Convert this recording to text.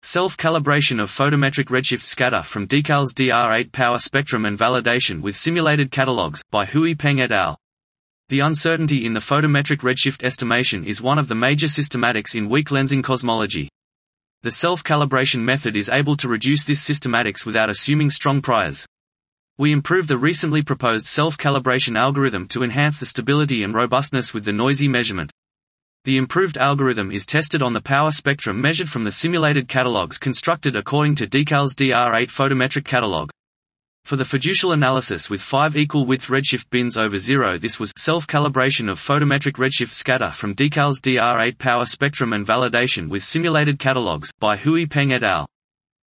Self-calibration of photometric redshift scatter from DECAL's DR8 power spectrum and validation with simulated catalogs, by Hui Peng et al. The uncertainty in the photometric redshift estimation is one of the major systematics in weak lensing cosmology. The self-calibration method is able to reduce this systematics without assuming strong priors. We improve the recently proposed self-calibration algorithm to enhance the stability and robustness with the noisy measurement. The improved algorithm is tested on the power spectrum measured from the simulated catalogs constructed according to DECAL's DR8 photometric catalog. For the fiducial analysis with 5 equal width redshift bins over 0, this was self-calibration of photometric redshift scatter from DECAL's DR8 power spectrum and validation with simulated catalogs, by Hui Peng et al.